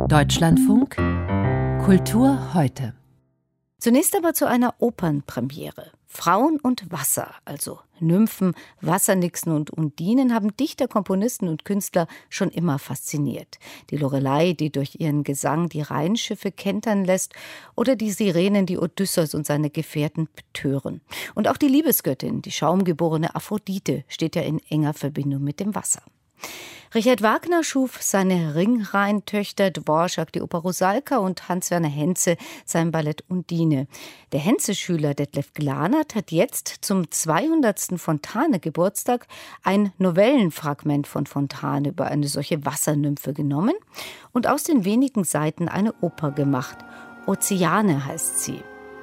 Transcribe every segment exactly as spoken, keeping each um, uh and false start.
Deutschlandfunk Kultur heute. Zunächst aber zu einer Opernpremiere. Frauen und Wasser, also Nymphen, Wassernixen und Undinen, haben Dichter, Komponisten und Künstler schon immer fasziniert. Die Lorelei, die durch ihren Gesang die Rheinschiffe kentern lässt, oder die Sirenen, die Odysseus und seine Gefährten betören. Und auch die Liebesgöttin, die schaumgeborene Aphrodite, steht ja in enger Verbindung mit dem Wasser. Richard Wagner schuf seine Ringrheintöchter Dvorak die Oper Rusalka und Hans-Werner Henze sein Ballett Undine. Der Henze-Schüler Detlef Glanert hat jetzt zum zweihundertsten Fontane-Geburtstag ein Novellenfragment von Fontane über eine solche Wassernymphe genommen und aus den wenigen Seiten eine Oper gemacht. Ozeane heißt sie.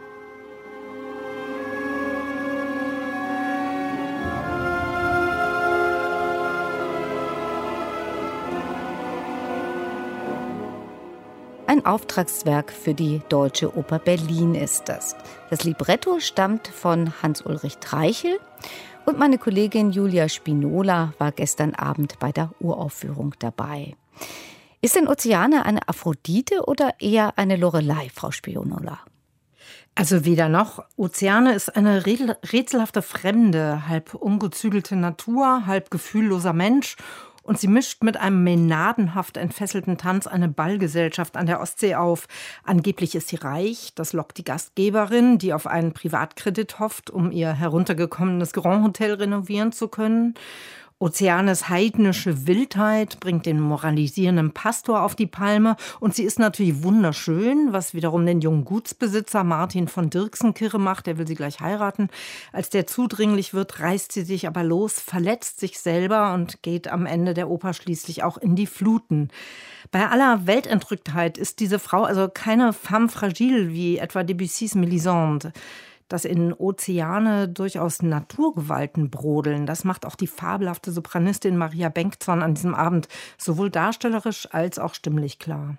Ein Auftragswerk für die Deutsche Oper Berlin ist das. Das Libretto stammt von Hans-Ulrich Treichel und meine Kollegin Julia Spinola war gestern Abend bei der Uraufführung dabei. Ist denn Ozeane eine Aphrodite oder eher eine Lorelei, Frau Spinola? Also weder noch. Ozeane ist eine rätselhafte Fremde, halb ungezügelte Natur, halb gefühlloser Mensch. Und sie mischt mit einem mänadenhaft entfesselten Tanz eine Ballgesellschaft an der Ostsee auf. Angeblich ist sie reich, das lockt die Gastgeberin, die auf einen Privatkredit hofft, um ihr heruntergekommenes Grand Hotel renovieren zu können. Ozeanes heidnische Wildheit bringt den moralisierenden Pastor auf die Palme und sie ist natürlich wunderschön, was wiederum den jungen Gutsbesitzer Martin von Dirksen kirre macht, der will sie gleich heiraten. Als der zudringlich wird, reißt sie sich aber los, verletzt sich selber und geht am Ende der Oper schließlich auch in die Fluten. Bei aller Weltentrücktheit ist diese Frau also keine femme fragile wie etwa Debussys Mélisande. Dass in Ozeane durchaus Naturgewalten brodeln. Das macht auch die fabelhafte Sopranistin Maria Bengtsson an diesem Abend sowohl darstellerisch als auch stimmlich klar.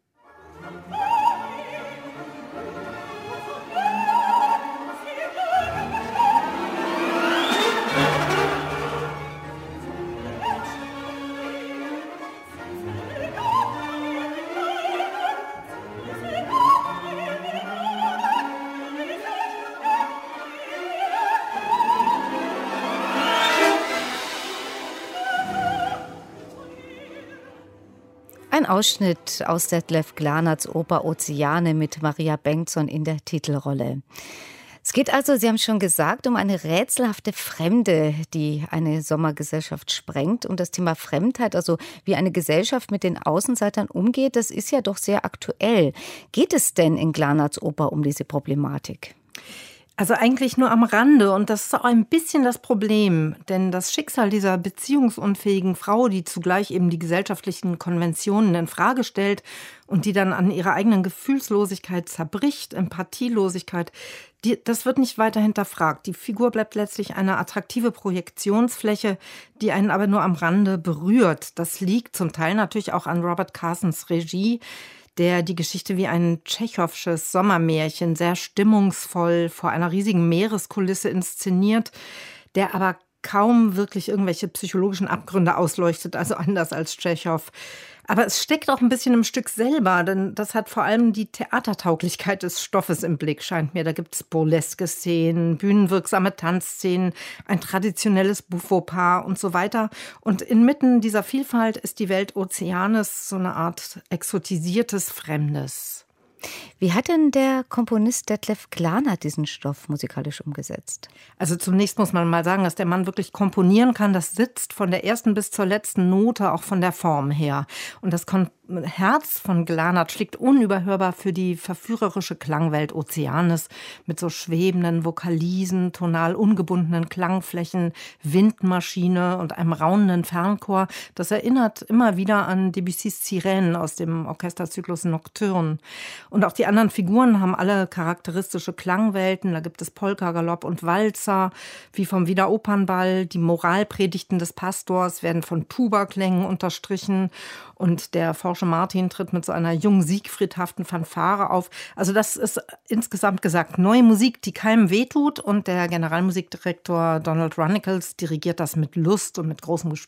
Ein Ausschnitt aus Detlef Glanerts Oper Ozeane mit Maria Bengtsson in der Titelrolle. Es geht also, Sie haben schon gesagt, um eine rätselhafte Fremde, die eine Sommergesellschaft sprengt. Und das Thema Fremdheit, also wie eine Gesellschaft mit den Außenseitern umgeht, das ist ja doch sehr aktuell. Geht es denn in Glanerts Oper um diese Problematik? Also eigentlich nur am Rande und das ist auch ein bisschen das Problem, denn das Schicksal dieser beziehungsunfähigen Frau, die zugleich eben die gesellschaftlichen Konventionen in Frage stellt und die dann an ihrer eigenen Gefühlslosigkeit zerbricht, Empathielosigkeit, die, das wird nicht weiter hinterfragt. Die Figur bleibt letztlich eine attraktive Projektionsfläche, die einen aber nur am Rande berührt. Das liegt zum Teil natürlich auch an Robert Carsons Regie, der die Geschichte wie ein tschechowsches Sommermärchen sehr stimmungsvoll vor einer riesigen Meereskulisse inszeniert, der aber kaum wirklich irgendwelche psychologischen Abgründe ausleuchtet, also anders als Tschechow. Aber es steckt auch ein bisschen im Stück selber, denn das hat vor allem die Theatertauglichkeit des Stoffes im Blick, scheint mir. Da gibt es burleske Szenen, bühnenwirksame Tanzszenen, ein traditionelles Buffo-Paar und so weiter. Und inmitten dieser Vielfalt ist die Welt Ozeanes so eine Art exotisiertes Fremdes. Wie hat denn der Komponist Detlef Glanert diesen Stoff musikalisch umgesetzt? Also zunächst muss man mal sagen, dass der Mann wirklich komponieren kann. Das sitzt von der ersten bis zur letzten Note, auch von der Form her. Und das Kon- Herz von Glanert schlägt unüberhörbar für die verführerische Klangwelt Ozeanes mit so schwebenden Vokalisen, tonal ungebundenen Klangflächen, Windmaschine und einem raunenden Fernchor. Das erinnert immer wieder an Debussys Sirenen aus dem Orchesterzyklus Nocturne. Und auch die anderen Figuren haben alle charakteristische Klangwelten. Da gibt es Polka, Galopp und Walzer, wie vom Wiener Opernball. Die Moralpredigten des Pastors werden von Tuba-Klängen unterstrichen. Und der Forsche Martin tritt mit so einer jungen Siegfriedhaften Fanfare auf. Also das ist insgesamt gesagt neue Musik, die keinem wehtut. Und der Generalmusikdirektor Donald Runnicles dirigiert das mit Lust und mit großem Gespür.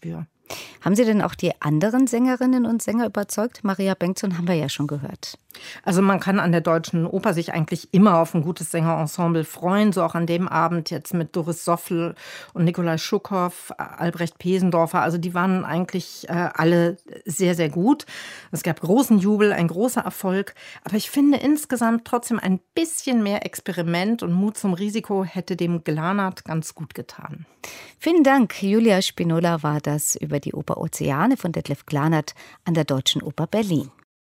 Haben Sie denn auch die anderen Sängerinnen und Sänger überzeugt? Maria Bengtsson haben wir ja schon gehört. Also man kann an der Deutschen Oper sich eigentlich immer auf ein gutes Sängerensemble freuen, so auch an dem Abend jetzt mit Doris Soffel und Nikolai Schuckhoff, Albrecht Pesendorfer. Also die waren eigentlich äh, alle sehr, sehr gut. Es gab großen Jubel, ein großer Erfolg. Aber ich finde insgesamt trotzdem ein bisschen mehr Experiment und Mut zum Risiko hätte dem Glanert ganz gut getan. Vielen Dank. Julia Spinola war das über die Oper Ozeane von Detlef Glanert an der Deutschen Oper Berlin.